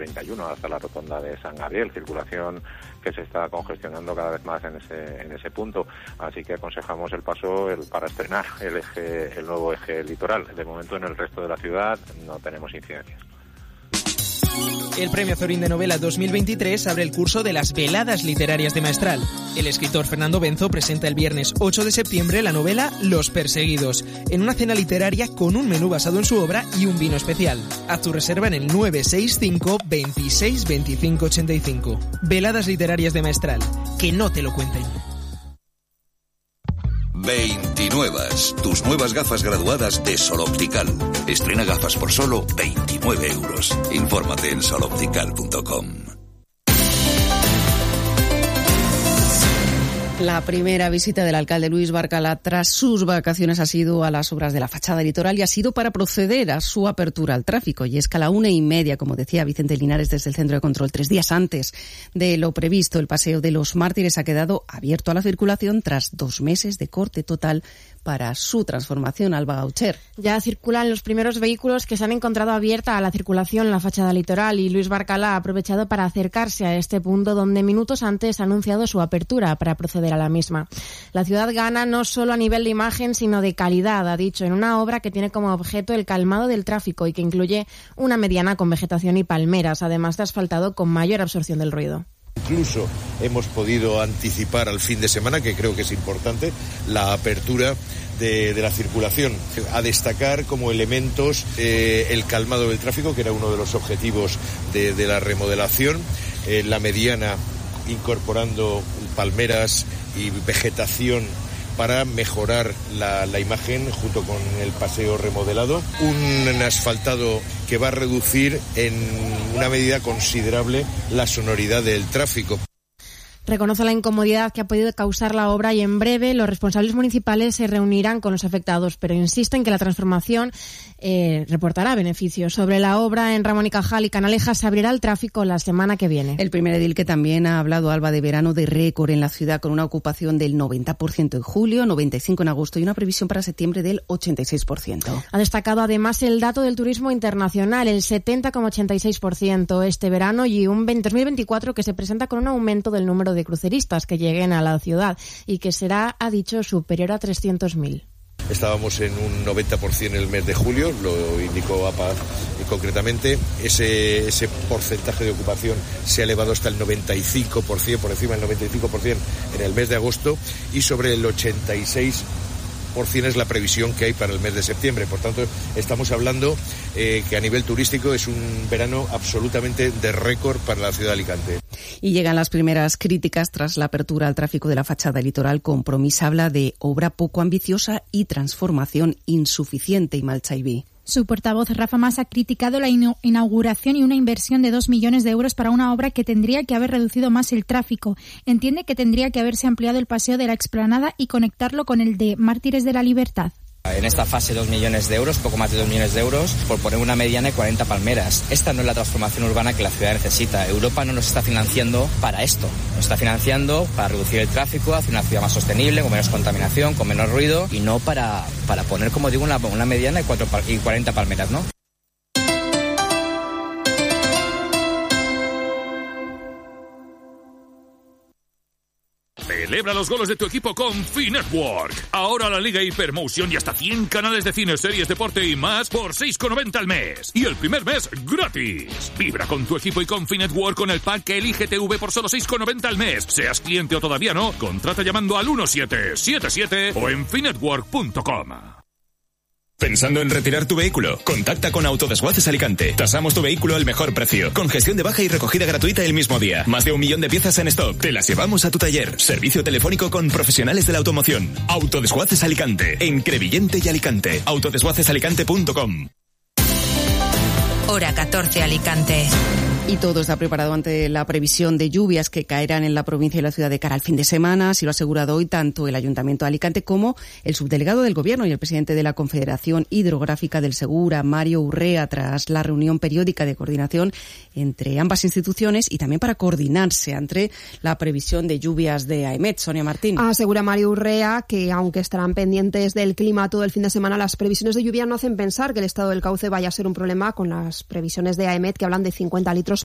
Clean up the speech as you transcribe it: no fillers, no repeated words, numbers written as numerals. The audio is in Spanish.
A31 hasta la rotonda de San Gabriel, circulación que se está congestionando cada vez más en ese punto, así que aconsejamos el paso para estrenar el nuevo eje litoral. De momento en el resto de la ciudad no tenemos incidencias. El Premio Azorín de Novela 2023 abre el curso de las Veladas Literarias de Maestral. El escritor Fernando Benzo presenta el viernes 8 de septiembre la novela Los Perseguidos, en una cena literaria con un menú basado en su obra y un vino especial. Haz tu reserva en el 965 26 25 85. Veladas Literarias de Maestral, que no te lo cuenten. 29. Tus nuevas gafas graduadas de Sol Optical. Estrena gafas por solo 29 euros. Infórmate en soloptical.com. La primera visita del alcalde Luis Barcala tras sus vacaciones ha sido a las obras de la fachada litoral y ha sido para proceder a su apertura al tráfico. Y es que a la 1:30, como decía Vicente Linares desde el Centro de Control, 3 días antes de lo previsto, el Paseo de los Mártires ha quedado abierto a la circulación tras 2 meses de corte total para su transformación. Alba Gaucher. Ya circulan los primeros vehículos que se han encontrado abierta a la circulación en la fachada litoral y Luis Barcala ha aprovechado para acercarse a este punto donde minutos antes ha anunciado su apertura para proceder a la misma. La ciudad gana no solo a nivel de imagen sino de calidad, ha dicho, en una obra que tiene como objeto el calmado del tráfico y que incluye una mediana con vegetación y palmeras, además de asfaltado con mayor absorción del ruido. Incluso hemos podido anticipar al fin de semana, que creo que es importante, la apertura de la circulación. A destacar como elementos el calmado del tráfico, que era uno de los objetivos de la remodelación, la mediana incorporando palmeras y vegetación para mejorar la imagen junto con el paseo remodelado. Un asfaltado que va a reducir en una medida considerable la sonoridad del tráfico. Reconoce la incomodidad que ha podido causar la obra y en breve los responsables municipales se reunirán con los afectados, pero insisten que la transformación reportará beneficios. Sobre la obra en Ramón y Cajal y Canalejas se abrirá el tráfico la semana que viene. El primer edil que también ha hablado, Alba, de verano de récord en la ciudad con una ocupación del 90% en julio, 95% en agosto y una previsión para septiembre del 86%. Ha destacado además el dato del turismo internacional, el 70,86% este verano y un 2024 que se presenta con un aumento del número de cruceristas que lleguen a la ciudad y que será, ha dicho, superior a 300.000. Estábamos en un 90% en el mes de julio, lo indicó APA concretamente. Ese porcentaje de ocupación se ha elevado hasta el 95%, por encima del 95% en el mes de agosto y sobre el 86% es la previsión que hay para el mes de septiembre. Por tanto, estamos hablando que a nivel turístico es un verano absolutamente de récord para la ciudad de Alicante. Y llegan las primeras críticas tras la apertura al tráfico de la fachada litoral. Compromís habla de obra poco ambiciosa y transformación insuficiente. Y Malchaibi. Su portavoz, Rafa Mas, ha criticado la inauguración y una inversión de 2 millones de euros para una obra que tendría que haber reducido más el tráfico. Entiende que tendría que haberse ampliado el paseo de la Explanada y conectarlo con el de Mártires de la Libertad. En esta fase 2 millones de euros, poco más de 2 millones de euros, por poner una mediana de 40 palmeras. Esta no es la transformación urbana que la ciudad necesita. Europa no nos está financiando para esto. Nos está financiando para reducir el tráfico, hacer una ciudad más sostenible, con menos contaminación, con menos ruido, y no para poner, como digo, una mediana de 40 palmeras, ¿no? Celebra los goles de tu equipo con Finetwork. Ahora la Liga Hipermotion y hasta 100 canales de cine, series, deporte y más por 6,90 al mes. Y el primer mes gratis. Vibra con tu equipo y con Finetwork con el pack que elige TV por solo 6,90 al mes. Seas cliente o todavía no, contrata llamando al 1777 o en finetwork.com. ¿Pensando en retirar tu vehículo? Contacta con Autodesguaces Alicante. Tasamos tu vehículo al mejor precio, con gestión de baja y recogida gratuita el mismo día. Más de 1 millón de piezas en stock. Te las llevamos a tu taller. Servicio telefónico con profesionales de la automoción. Autodesguaces Alicante, en Crevillente y Alicante. Autodesguacesalicante.com. Hora 14 Alicante. Y todo está preparado ante la previsión de lluvias que caerán en la provincia y la ciudad de cara al fin de semana. Así lo ha asegurado hoy tanto el Ayuntamiento de Alicante como el subdelegado del Gobierno y el presidente de la Confederación Hidrográfica del Segura, Mario Urrea, tras la reunión periódica de coordinación entre ambas instituciones y también para coordinarse ante la previsión de lluvias de AEMET. Sonia Martín. Asegura Mario Urrea que, aunque estarán pendientes del clima todo el fin de semana, las previsiones de lluvia no hacen pensar que el estado del cauce vaya a ser un problema, con las previsiones de AEMET que hablan de 50 litros